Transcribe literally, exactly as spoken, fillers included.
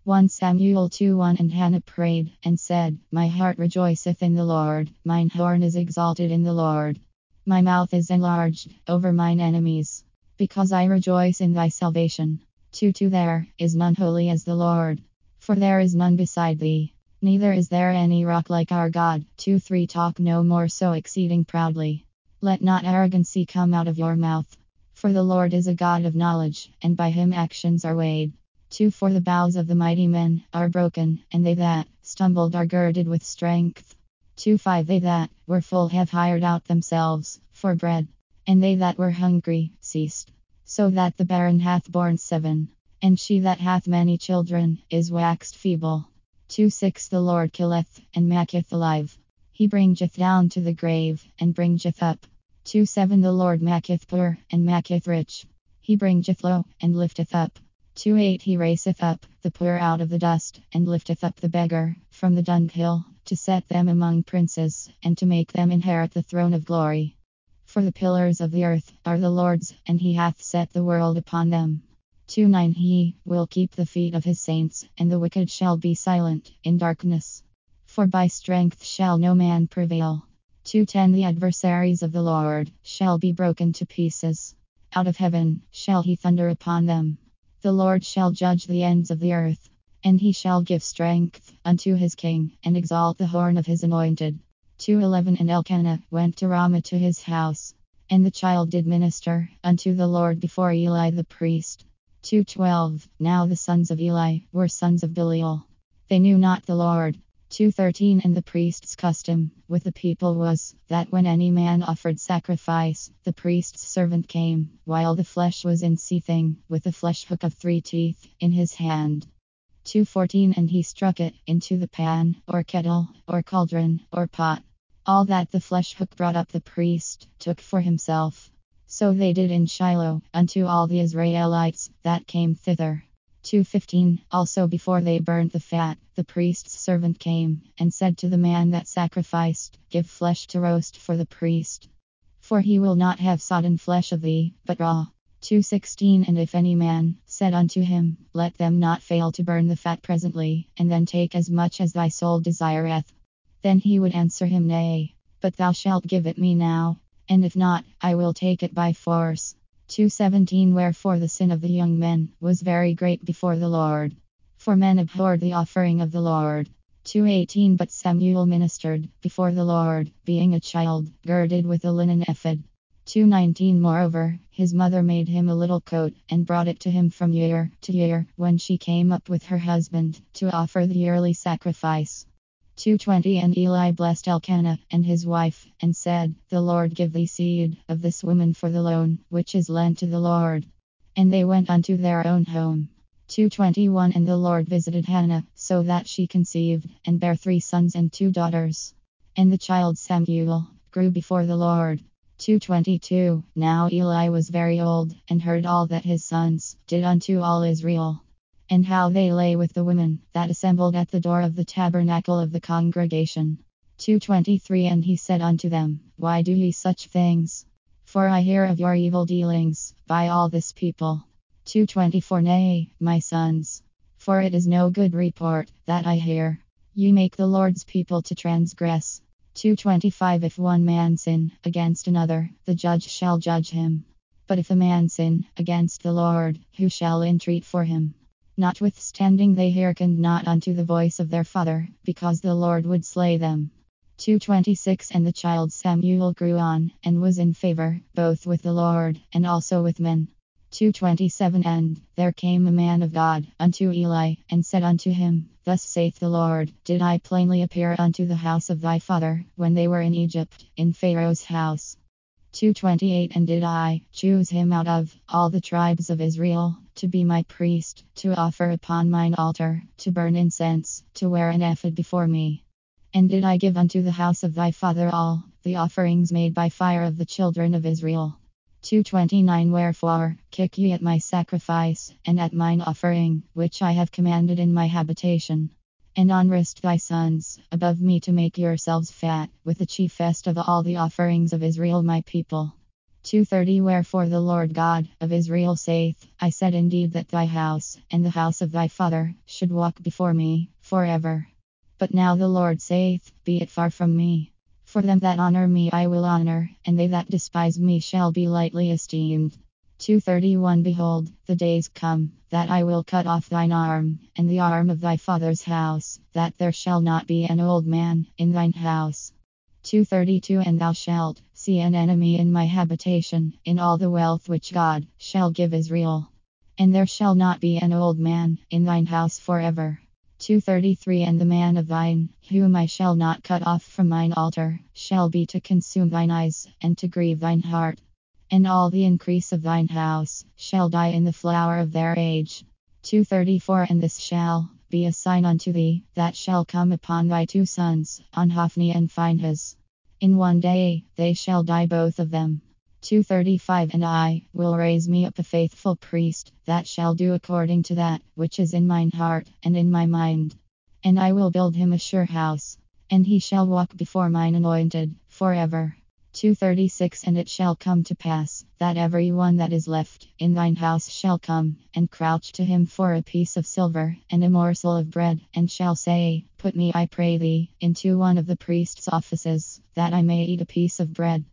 First Samuel two one. And Hannah prayed and said, My heart rejoiceth in the Lord, mine horn is exalted in the Lord. My mouth is enlarged over mine enemies, because I rejoice in thy salvation. two two. There is none holy as the Lord, for there is none beside thee, neither is there any rock like our God. two three. Talk no more so exceeding proudly. Let not arrogancy come out of your mouth, for the Lord is a God of knowledge, and by him actions are weighed. two four. The bows of the mighty men are broken, and they that stumbled are girded with strength. two five. They that were full have hired out themselves for bread, and they that were hungry ceased. So that the barren hath borne seven, and she that hath many children is waxed feeble. two six. The Lord killeth and maketh alive. He bringeth down to the grave, and bringeth up. two seven. The Lord maketh poor and maketh rich. He bringeth low and lifteth up. two eight. He raiseth up the poor out of the dust, and lifteth up the beggar from the dunghill, to set them among princes, and to make them inherit the throne of glory. For the pillars of the earth are the Lord's, and he hath set the world upon them. two nine. He will keep the feet of his saints, and the wicked shall be silent in darkness. For by strength shall no man prevail. two ten. The adversaries of the Lord shall be broken to pieces. Out of heaven shall he thunder upon them. The Lord shall judge the ends of the earth, and he shall give strength unto his king, and exalt the horn of his anointed. two eleven. And Elkanah went to Ramah to his house, and the child did minister unto the Lord before Eli the priest. two twelve. Now the sons of Eli were sons of Belial. They knew not the Lord. two thirteen. And the priest's custom with the people was, that when any man offered sacrifice, the priest's servant came, while the flesh was in seething, with a flesh hook of three teeth in his hand. two fourteen. And he struck it into the pan, or kettle, or cauldron, or pot. All that the flesh hook brought up the priest took for himself. So they did in Shiloh unto all the Israelites that came thither. two fifteen. Also before they burnt the fat, the priest's servant came, and said to the man that sacrificed, Give flesh to roast for the priest, for he will not have sodden flesh of thee, but raw. two sixteen. And if any man said unto him, Let them not fail to burn the fat presently, and then take as much as thy soul desireth, then he would answer him, Nay, but thou shalt give it me now, and if not, I will take it by force. two seventeen. Wherefore the sin of the young men was very great before the Lord, for men abhorred the offering of the Lord. two eighteen. But Samuel ministered before the Lord, being a child, girded with a linen ephod. two nineteen. Moreover, his mother made him a little coat, and brought it to him from year to year, when she came up with her husband, to offer the yearly sacrifice. two twenty. And Eli blessed Elkanah and his wife, and said, The Lord give thee seed of this woman for the loan which is lent to the Lord. And they went unto their own home. two twenty-one. And the Lord visited Hannah, so that she conceived, and bare three sons and two daughters. And the child Samuel grew before the Lord. two twenty-two. Now Eli was very old, and heard all that his sons did unto all Israel, and how they lay with the women that assembled at the door of the tabernacle of the congregation. two twenty-three. And he said unto them, Why do ye such things? For I hear of your evil dealings by all this people. two twenty-four. Nay, my sons, for it is no good report that I hear. Ye make the Lord's people to transgress. two twenty-five. If one man sin against another, the judge shall judge him. But if a man sin against the Lord, who shall entreat for him? Notwithstanding they hearkened not unto the voice of their father, because the Lord would slay them. two twenty-six. And the child Samuel grew on, and was in favor, both with the Lord, and also with men. two twenty-seven. And there came a man of God unto Eli, and said unto him, Thus saith the Lord, Did I plainly appear unto the house of thy father, when they were in Egypt, in Pharaoh's house? two twenty-eight. And did I choose him out of all the tribes of Israel, to be my priest, to offer upon mine altar, to burn incense, to wear an ephod before me? And did I give unto the house of thy father all the offerings made by fire of the children of Israel? two twenty-nine. Wherefore kick ye at my sacrifice, and at mine offering, which I have commanded in my habitation? And unrest thy sons above me to make yourselves fat with the chiefest of all the offerings of Israel my people. two thirty Wherefore the Lord God of Israel saith, I said indeed that thy house, and the house of thy father, should walk before me forever. But now the Lord saith, Be it far from me. For them that honor me I will honor, and they that despise me shall be lightly esteemed. two thirty-one Behold, the days come, that I will cut off thine arm, and the arm of thy father's house, that there shall not be an old man in thine house. two thirty-two And thou shalt see an enemy in my habitation, in all the wealth which God shall give Israel. And there shall not be an old man in thine house forever. two thirty-three And the man of thine, whom I shall not cut off from mine altar, shall be to consume thine eyes, and to grieve thine heart. And all the increase of thine house shall die in the flower of their age. two thirty-four And this shall be a sign unto thee, that shall come upon thy two sons, on Hophni and Phinehas. In one day they shall die both of them. two thirty-five And I will raise me up a faithful priest, that shall do according to that which is in mine heart and in my mind. And I will build him a sure house, and he shall walk before mine anointed forever. two thirty-six And it shall come to pass, that every one that is left in thine house shall come, and crouch to him for a piece of silver, and a morsel of bread, and shall say, Put me, I pray thee, into one of the priest's offices, that I may eat a piece of bread.